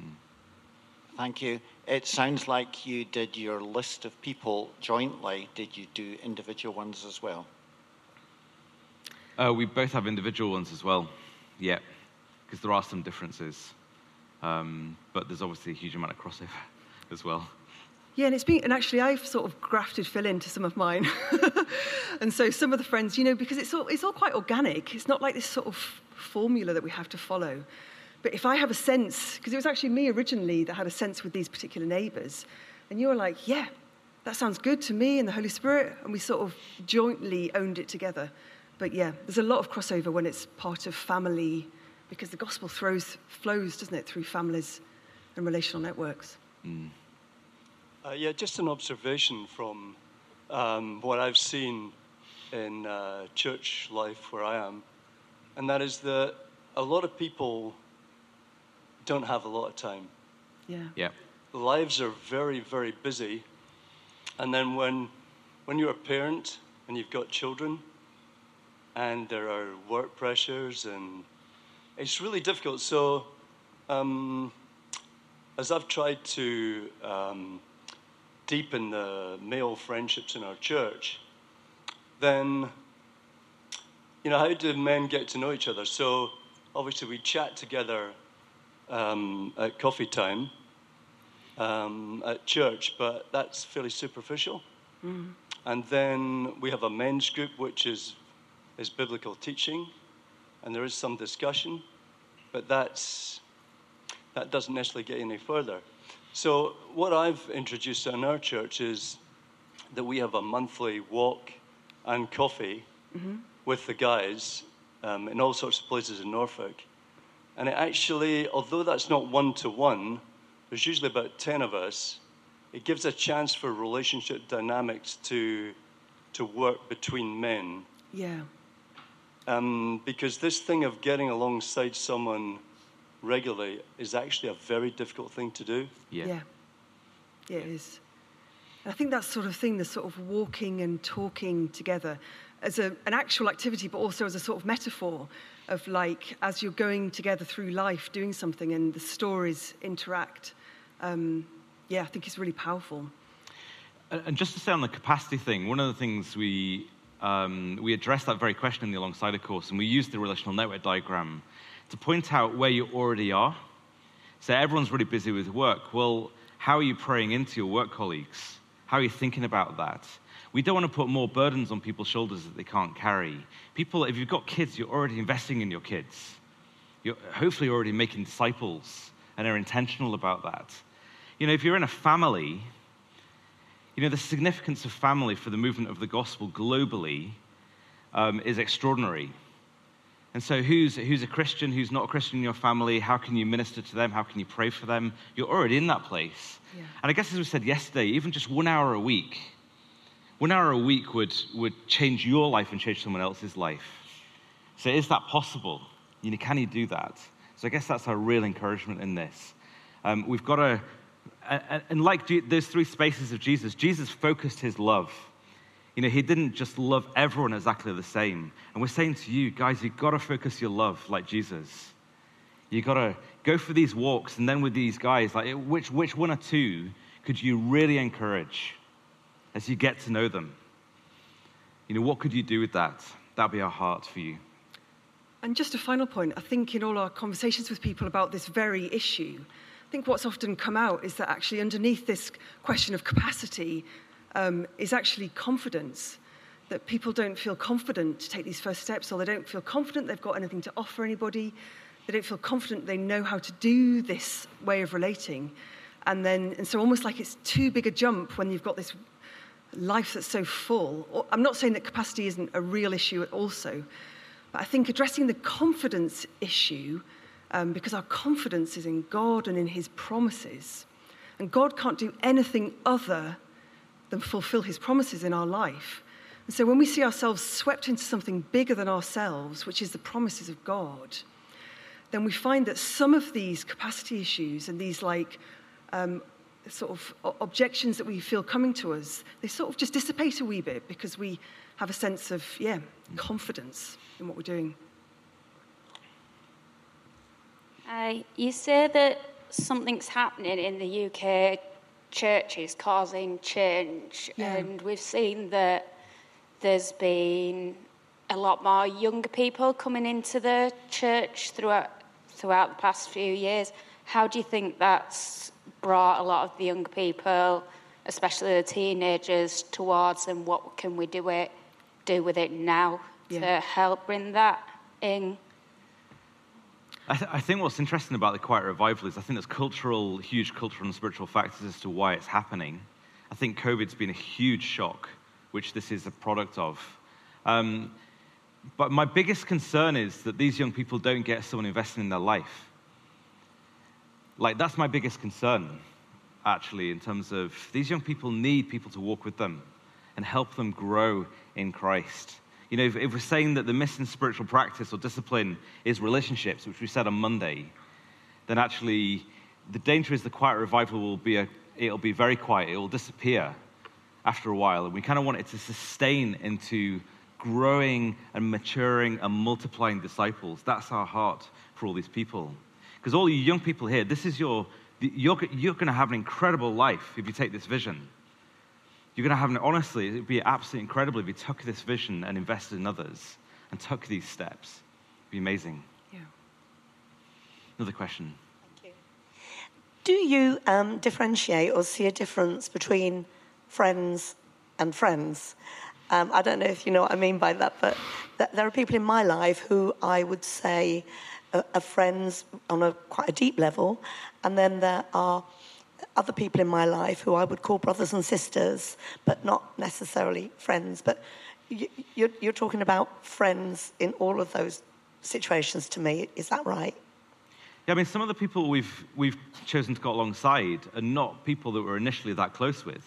Thank you. It sounds like you did your list of people jointly. Did you do individual ones as well? Uh, we both have individual ones as well, yeah, because there are some differences. Um, but there's obviously a huge amount of crossover as well. Yeah, and it's been, and actually I've sort of grafted Phil into some of mine. And so some of the friends, you know, because it's all, it's all quite organic. It's not like this sort of formula that we have to follow. But if I have a sense, because it was actually me originally that had a sense with these particular neighbours, and you were like, yeah, that sounds good to me and the Holy Spirit, and we sort of jointly owned it together. But yeah, there's a lot of crossover when it's part of family, because the gospel throws, flows, doesn't it, through families and relational networks. Mm. Uh, yeah, just an observation from um, what I've seen in uh, church life where I am, and that is that a lot of people don't have a lot of time. Yeah. Yeah. Lives are very, very busy, and then when when you're a parent and you've got children, and there are work pressures, and it's really difficult. So, um, as I've tried to um, deepen the male friendships in our church, then, you know, how do men get to know each other? So, obviously, we chat together um, at coffee time um, at church, but that's fairly superficial. Mm. And then we have a men's group, which is is biblical teaching, and there is some discussion, but that's that doesn't necessarily get any further. So what I've introduced in our church is that we have a monthly walk and coffee mm-hmm. with the guys um, in all sorts of places in Norfolk. And it actually, although that's not one-to-one, there's usually about ten of us, it gives a chance for relationship dynamics to to work between men. Yeah. Um, because this thing of getting alongside someone regularly is actually a very difficult thing to do. Yeah. Yeah, yeah it is. And I think that sort of thing, the sort of walking and talking together as a, an actual activity, but also as a sort of metaphor of like, as you're going together through life, doing something and the stories interact. Um, yeah, I think it's really powerful. And just to say on the capacity thing, one of the things we um, we addressed that very question in the Alongside course, and we used the relational network diagram to point out where you already are. So everyone's really busy with work. Well, how are you praying into your work colleagues? How are you thinking about that? We don't want to put more burdens on people's shoulders that they can't carry. People, if you've got kids, you're already investing in your kids. You're hopefully already making disciples and are intentional about that. You know, if you're in a family, you know, the significance of family for the movement of the gospel globally um, is extraordinary. And so who's, who's a Christian, who's not a Christian in your family? How can you minister to them? How can you pray for them? You're already in that place. Yeah. And I guess as we said yesterday, even just one hour a week, one hour a week would, would change your life and change someone else's life. So is that possible? You know, can you do that? So I guess that's our real encouragement in this. Um, we've got to, and, and like G- those three spaces of Jesus, Jesus focused his love. You know, he didn't just love everyone exactly the same. And we're saying to you, guys, you've got to focus your love like Jesus. You've got to go for these walks, and then with these guys, like which, which one or two could you really encourage as you get to know them? You know, what could you do with that? That'd be our heart for you. And just a final point, I think in all our conversations with people about this very issue, I think what's often come out is that actually underneath this question of capacity um, is actually confidence, that people don't feel confident to take these first steps, or they don't feel confident they've got anything to offer anybody. They don't feel confident they know how to do this way of relating. And then, and so almost like it's too big a jump when you've got this life that's so full. I'm not saying that capacity isn't a real issue also, but I think addressing the confidence issue, um, because our confidence is in God and in his promises, and God can't do anything other than fulfill his promises in our life. And so when we see ourselves swept into something bigger than ourselves, which is the promises of God, then we find that some of these capacity issues and these like um, sort of objections that we feel coming to us, they sort of just dissipate a wee bit because we have a sense of, yeah, confidence in what we're doing. Uh, you say that something's happening in the U K churches causing change, Yeah. and we've seen that there's been a lot more younger people coming into the church throughout throughout the past few years. How do you think that's brought a lot of the younger people, especially the teenagers, towards, and what can we do it do with it now Yeah. to help bring that in? I, th- I think what's interesting about the Quiet Revival is I think there's cultural, huge cultural and spiritual factors as to why it's happening. I think COVID's been a huge shock, which this is a product of. Um, but my biggest concern is that these young people don't get someone investing in their life. Like, that's my biggest concern, actually, in terms of these young people need people to walk with them and help them grow in Christ. You know, if, if we're saying that the missing spiritual practice or discipline is relationships, which we said on Monday, then actually the danger is the quiet revival will be a, it'll be very quiet. It will disappear after a while. And we kind of want it to sustain into growing and maturing and multiplying disciples. That's our heart for all these people. Because all you young people here, this is your, you're, you're going to have an incredible life if you take this vision. You're going to have an, honestly, it would be absolutely incredible if you took this vision and invested in others and took these steps. It'd be amazing. Yeah. Another question. Thank you. Do you um, differentiate or see a difference between friends and friends? Um, I don't know if you know what I mean by that, but th- there are people in my life who I would say are, are friends on a quite a deep level, and then there are other people in my life who I would call brothers and sisters, but not necessarily friends. But you, you're, you're talking about friends in all of those situations to me. Is that right? Yeah, I mean, some of the people we've we've chosen to go alongside are not people that we're initially that close with.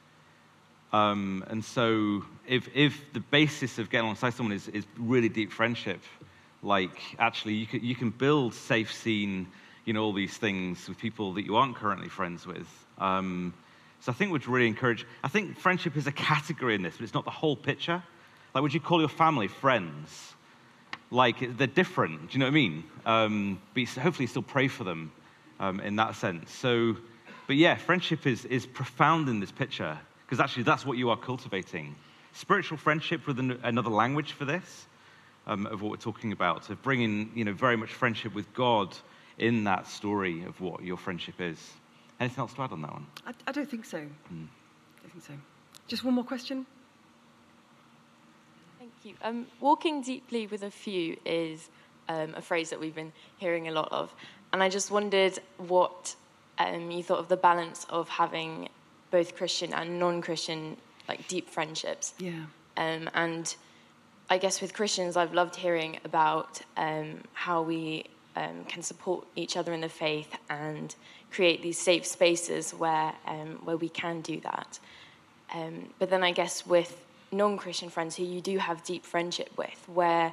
Um, and so if if the basis of getting alongside someone is, is really deep friendship, like actually you can, you can build safe scene, you know, all these things with people that you aren't currently friends with. Um, so I think we'd really encourage, I think friendship is a category in this, but it's not the whole picture. Like, would you call your family friends? Like, they're different, do you know what I mean? Um, but hopefully you still pray for them um, in that sense. So, but yeah, friendship is, is profound in this picture, because actually that's what you are cultivating. Spiritual friendship with an, another language for this, um, of what we're talking about, of bringing, you know, very much friendship with God in that story of what your friendship is. Anything else to add on that one? I, I don't think so. Mm. I don't think so. Just one more question. Thank you. Um, walking deeply with a few is um, a phrase that we've been hearing a lot of. And I just wondered what um, you thought of the balance of having both Christian and non-Christian, like, deep friendships. Yeah. Um, and I guess with Christians, I've loved hearing about um, how we um, can support each other in the faith and create these safe spaces where um, where we can do that. Um, but then I guess with non-Christian friends who you do have deep friendship with, where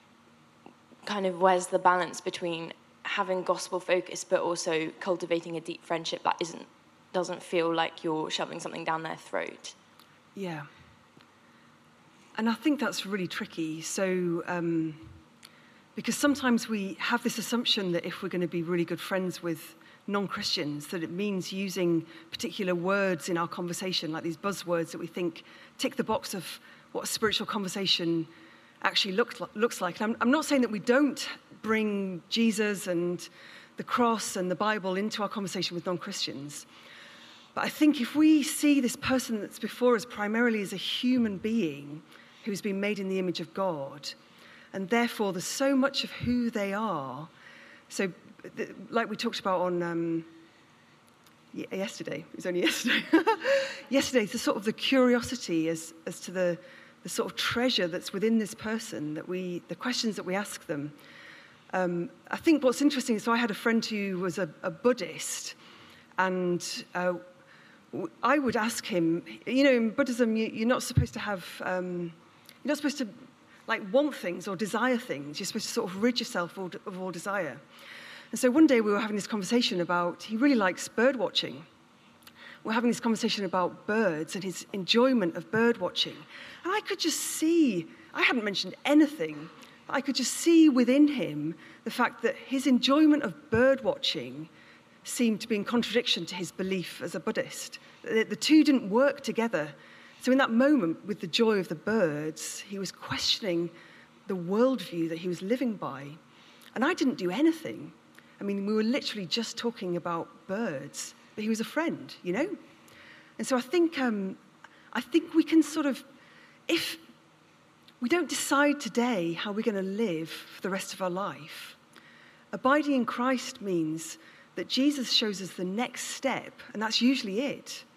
kind of where's the balance between having gospel focus but also cultivating a deep friendship that isn't doesn't feel like you're shoving something down their throat? Yeah. And I think that's really tricky. So, um, because sometimes we have this assumption that if we're going to be really good friends with non-Christians, that it means using particular words in our conversation, like these buzzwords that we think tick the box of what a spiritual conversation actually look, looks like. And I'm, I'm not saying that we don't bring Jesus and the cross and the Bible into our conversation with non-Christians. But I think if we see this person that's before us primarily as a human being who's been made in the image of God, and therefore there's so much of who they are. So, like we talked about on um, yesterday, it was only yesterday. yesterday, the sort of the curiosity as as to the the sort of treasure that's within this person, that we the questions that we ask them. Um, I think what's interesting is, so I had a friend who was a, a Buddhist, and uh, I would ask him, you know, in Buddhism, you, you're not supposed to have, um, you're not supposed to, like, want things or desire things. You're supposed to sort of rid yourself of, of all desire. And so one day we were having this conversation about, he really likes bird watching. We're having this conversation about birds and his enjoyment of bird watching. And I could just see, I hadn't mentioned anything, but I could just see within him the fact that his enjoyment of bird watching seemed to be in contradiction to his belief as a Buddhist. The, the two didn't work together. So in that moment, with the joy of the birds, he was questioning the worldview that he was living by. And I didn't do anything. I mean, we were literally just talking about birds, but he was a friend, you know? And so I think, um, I think we can sort of, if we don't decide today how we're going to live for the rest of our life, abiding in Christ means that Jesus shows us the next step, and that's usually it.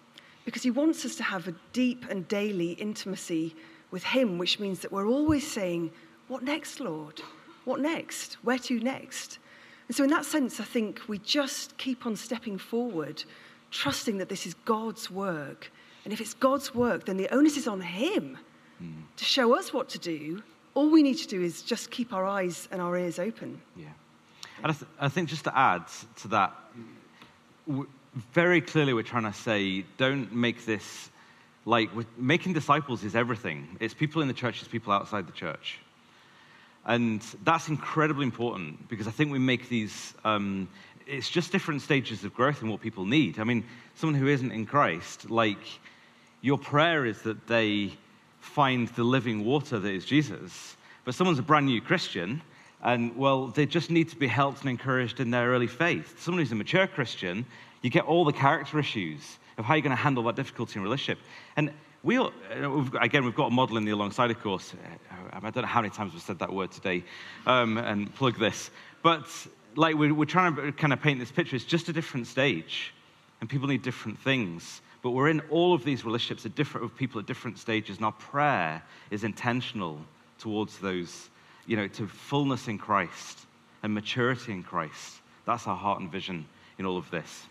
because he wants us to have a deep and daily intimacy with him, which means that we're always saying, what next, Lord? What next? Where to next? And so in that sense, I think we just keep on stepping forward, trusting that this is God's work. And if it's God's work, then the onus is on him mm. to show us what to do. All we need to do is just keep our eyes and our ears open. Yeah. And I, th- I think just to add to that, w- very clearly we're trying to say, don't make this like, making disciples is everything. It's people in the church, it's people outside the church. And that's incredibly important because I think we make these, um, it's just different stages of growth and what people need. I mean, someone who isn't in Christ, like, your prayer is that they find the living water that is Jesus. But someone's a brand new Christian, and, well, they just need to be helped and encouraged in their early faith. Someone who's a mature Christian, you get all the character issues of how you're going to handle that difficulty in relationship. And we, all, again, we've got a model in the Alongside of course. I don't know how many times we've said that word today, um, and plug this. But like we're, we're trying to kind of paint this picture. It's just a different stage, and people need different things. But we're in all of these relationships at different, with people at different stages, and our prayer is intentional towards those, you know, to fullness in Christ and maturity in Christ. That's our heart and vision in all of this.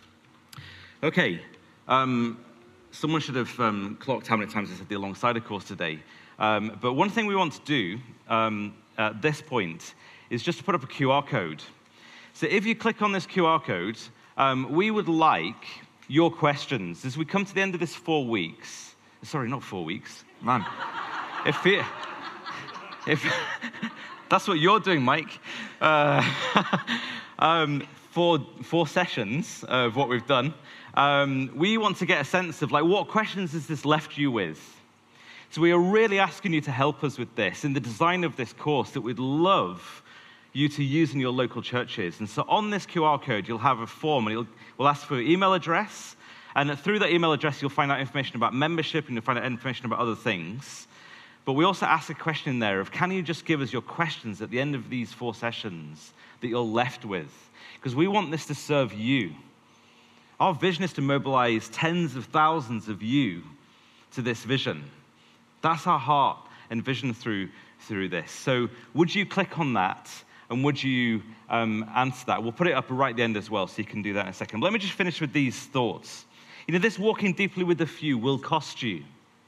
Okay. Um, Someone should have um, clocked how many times I said the Alongside of course today. Um, but one thing we want to do um, at this point is just to put up a Q R code. So if you click on this Q R code, um, we would like your questions. As we come to the end of this four weeks, sorry, not four weeks, man. if it, if that's what you're doing, Mike, uh, um, four, four sessions of what we've done, Um, we want to get a sense of, like, what questions has this left you with? So we are really asking you to help us with this in the design of this course that we'd love you to use in your local churches. And so on this Q R code, you'll have a form, and it'll, we'll ask for your email address. And through that email address, you'll find out information about membership, and you'll find out information about other things. But we also ask a question in there of, can you just give us your questions at the end of these four sessions that you're left with? Because we want this to serve you. Our vision is to mobilize tens of thousands of you to this vision. That's our heart and vision through, through this. So would you click on that, and would you um, answer that? We'll put it up right at the end as well, so you can do that in a second. But let me just finish with these thoughts. You know, this walking deeply with the few will cost you.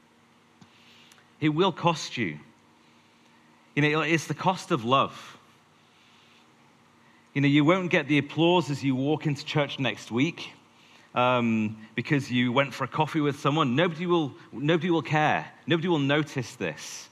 It will cost you. You know, it's the cost of love. You know, you won't get the applause as you walk into church next week. Um, because you went for a coffee with someone. Nobody will, nobody will care. Nobody will notice this.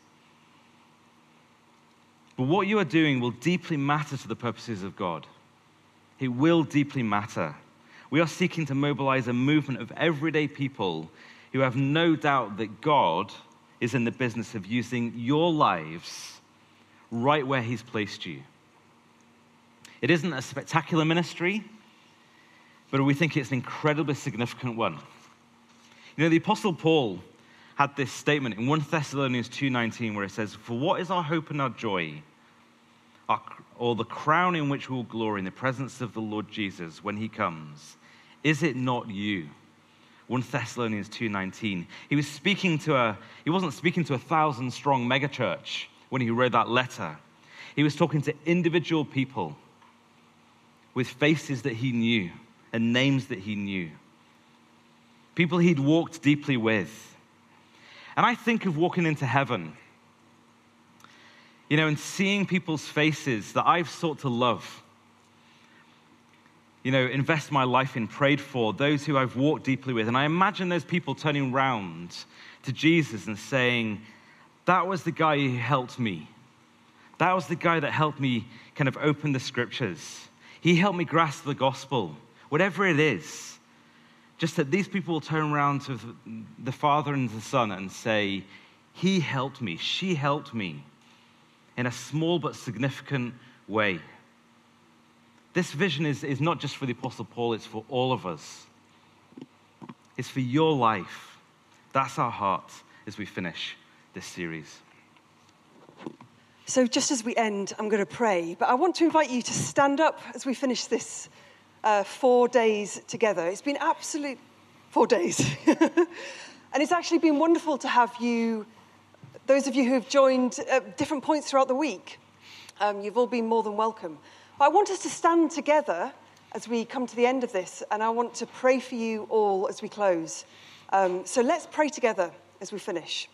But what you are doing will deeply matter to the purposes of God. It will deeply matter. We are seeking to mobilize a movement of everyday people who have no doubt that God is in the business of using your lives right where he's placed you. It isn't a spectacular ministry, but we think it's an incredibly significant one. You know, the Apostle Paul had this statement in First Thessalonians two nineteen where it says, "For what is our hope and our joy, our, or the crown in which we will glory in the presence of the Lord Jesus when he comes? Is it not you?" First Thessalonians two nineteen. He was speaking to a, he wasn't speaking to a thousand strong megachurch when he wrote that letter. He was talking to individual people with faces that he knew and names that he knew. People he'd walked deeply with. And I think of walking into heaven, you know, and seeing people's faces that I've sought to love, you know, invest my life in, prayed for, those who I've walked deeply with. And I imagine those people turning round to Jesus and saying, that was the guy who helped me. That was the guy that helped me kind of open the scriptures. He helped me grasp the gospel. Whatever it is, just that these people will turn around to the Father and the Son and say, he helped me, she helped me in a small but significant way. This vision is, is not just for the Apostle Paul, it's for all of us. It's for your life. That's our heart as we finish this series. So just as we end, I'm going to pray, but I want to invite you to stand up as we finish this Uh, four days together. It's been absolute four days. And it's actually been wonderful to have you, those of you who have joined at different points throughout the week. Um, you've all been more than welcome. But I want us to stand together as we come to the end of this, and I want to pray for you all as we close. Um, so let's pray together as we finish.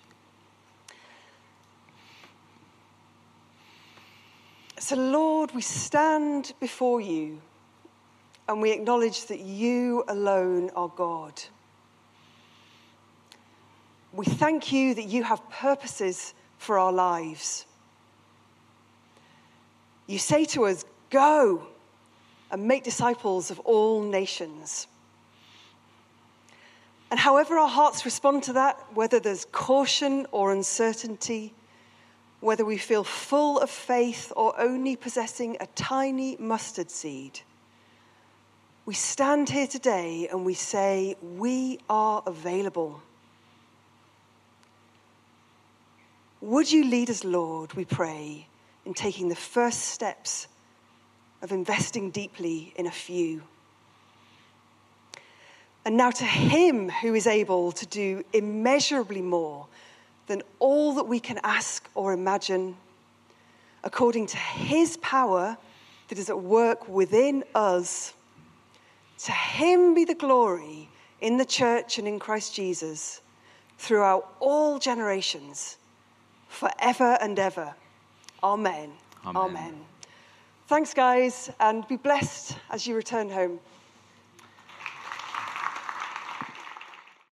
So Lord, we stand before you and we acknowledge that you alone are God. We thank you that you have purposes for our lives. You say to us, go and make disciples of all nations. And however our hearts respond to that, whether there's caution or uncertainty, whether we feel full of faith or only possessing a tiny mustard seed, we stand here today and we say, we are available. Would you lead us, Lord, we pray, in taking the first steps of investing deeply in a few. And now to him who is able to do immeasurably more than all that we can ask or imagine, according to his power that is at work within us, to him be the glory in the church and in Christ Jesus throughout all generations, forever and ever. Amen. Amen. Amen. Thanks, guys, and be blessed as you return home.